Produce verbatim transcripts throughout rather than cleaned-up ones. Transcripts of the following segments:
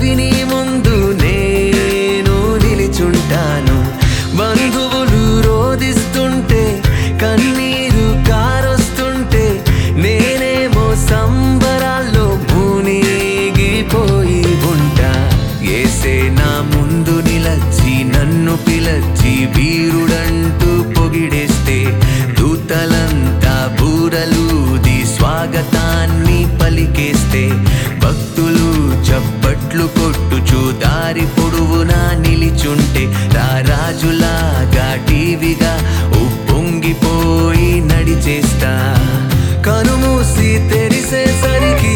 గవిని ముందు నేను నిలిచుంటాను. బంధువులు రోదిస్తుంటే కన్నీరు కారొస్తుంటే నేనేమో సంబరాల్లో మునిగిపోయి ఉంటా. యేసే నా ముందు నిలచి నన్ను పిలచి వీరుడంటూ పొగిడేస్తే దూతలంతా బూరలూది స్వాగతాన్ని పలికేస్తే భక్తులు చప్పట్లు కొట్టుచు దారి పొడవునా నిలిచుంటే రారాజులాగా టీవీగా ఉప్పొంగిపోయి నడిచేస్తా. కనుమూసి తెరిసేసరికి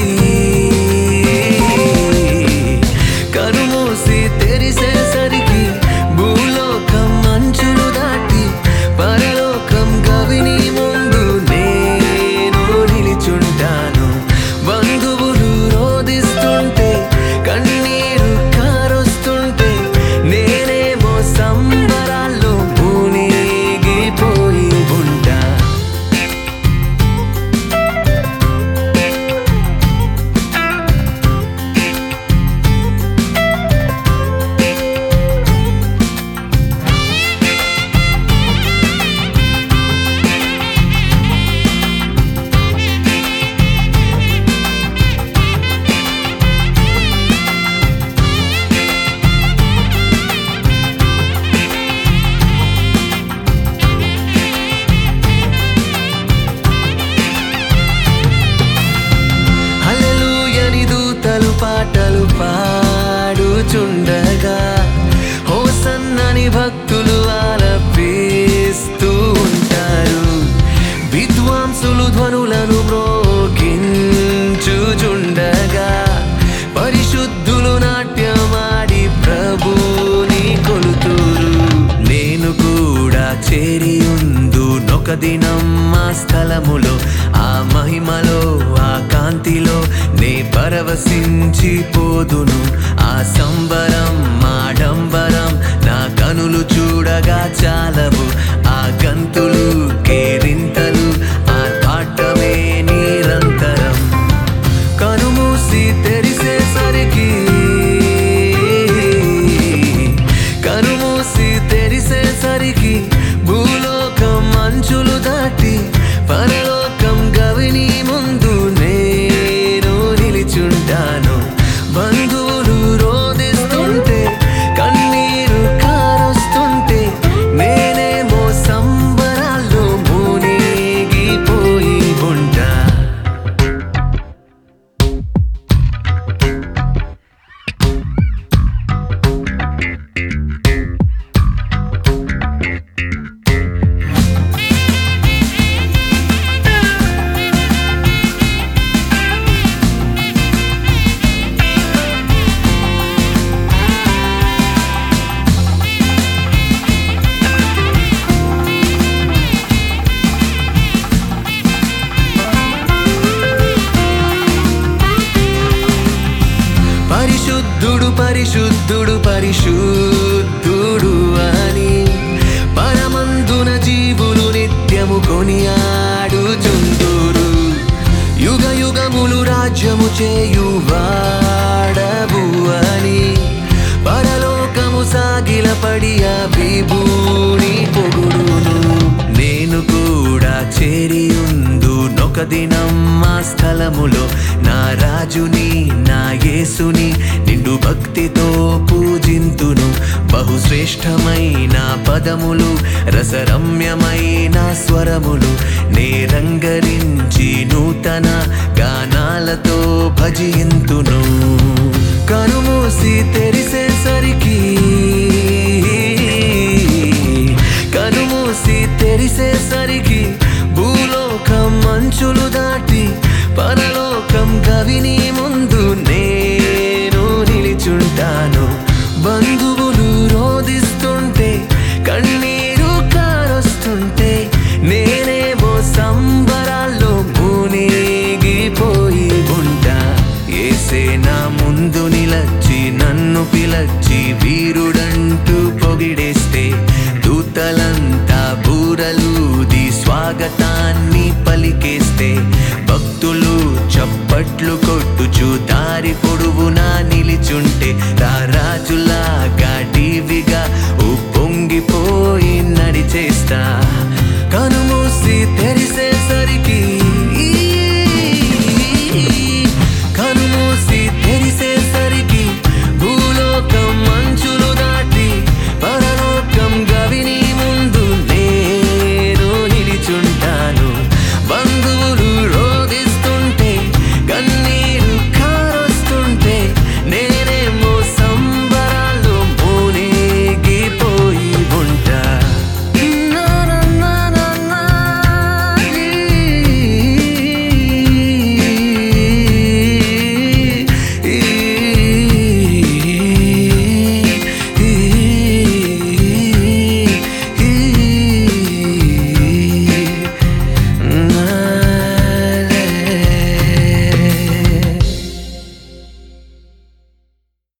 కనుమూసి తెరిసేసరికి భూలోకం మంచులు దాటి పరలోకం గవిని ముందు నేను నిలిచుంటాను. బంధువులు రోదిస్తుంటే కన్నీరు కారొస్తుంటే నేనేమో సంబరాల్లో మునిగిపోయి ఉంటా. పాటలు పాడుచుండగా హోసన్నని భక్తులు ఆలపిస్తూ ఉంటారు. విద్వాంసులు ధ్వనులను మ్రోగించుచుండగా పరిశుద్ధులు నాట్యమాడి ప్రభుని కొలుతురు. నేను కూడా చేరియుందు నొక దినం ఆ స్థలములో, ఆ మహిమలో, ఆ కాంతిలో నే పరవశించిపోదును. ఆ సంబరం ఆడంబరం నా కనులు చూడగా చాలవు. ఆ గంతులు కేరింతలు ఆ పాటమే నిరంతరం. కనుమూసి తెరిసేసరికి కనుమూసి తెరిసేసరికి భూలోకం మంచులు దాటి పరలోకం గవిని ముందు నేను నిలిచుంటాను. బంధువులు రోదిస్తుంటే కన్నీరు కారొస్తుంటే నేనేమో సంబరాల్లో మునిగిపోయి ఉంటా. పరిశుద్ధుడు పరిశుద్ధుడు పరిశుద్ధుడు అని పరమందున జీవులు నిత్యము కొనియాడుచుందురు. యుగ యుగములు రాజ్యము చేయువాడవు అని పరలోకము సాగిలపడి ఆ విభూని పొగుడును. నేను కూడా చేరియుందు నొక దినం ఆ స్థలములో నా రాజుని నా యేసుని నిండు భక్తితో పూజింతును. బహుశ్రేష్టమైన పదములు రసరమ్యమైన స్వరములు నే రంగరించి నూతన గానాలతో భజింతును. కనుమూసి తెరిసేసరికి కనుమూసి తెరిసేసరికి భూలోకం మంచులు దాటి పరలోకం గవిని ముందు నేను నిలిచుంటాను. బంధువులు రోదిస్తుంటే కన్నీరు కారొస్తుంటే నేనేమో సంబరాల్లో మునిగిపోయి ఉంటా. యేసే నా ముందు నిలచి నన్ను పిలచి వీరుడంటూ పొగిడేస్తే దూతలంతా బూరలూది స్వాగతాన్ని పలికేస్తే భక్తులు చప్పట్లు చప్పట్లు కొట్టుచు దారి పొడువునా నిలిచుంటే రారాజులాగా టీవిగా ఉప్పొంగిపోయి నడిచేస్తా కనుమూసి తెరిసే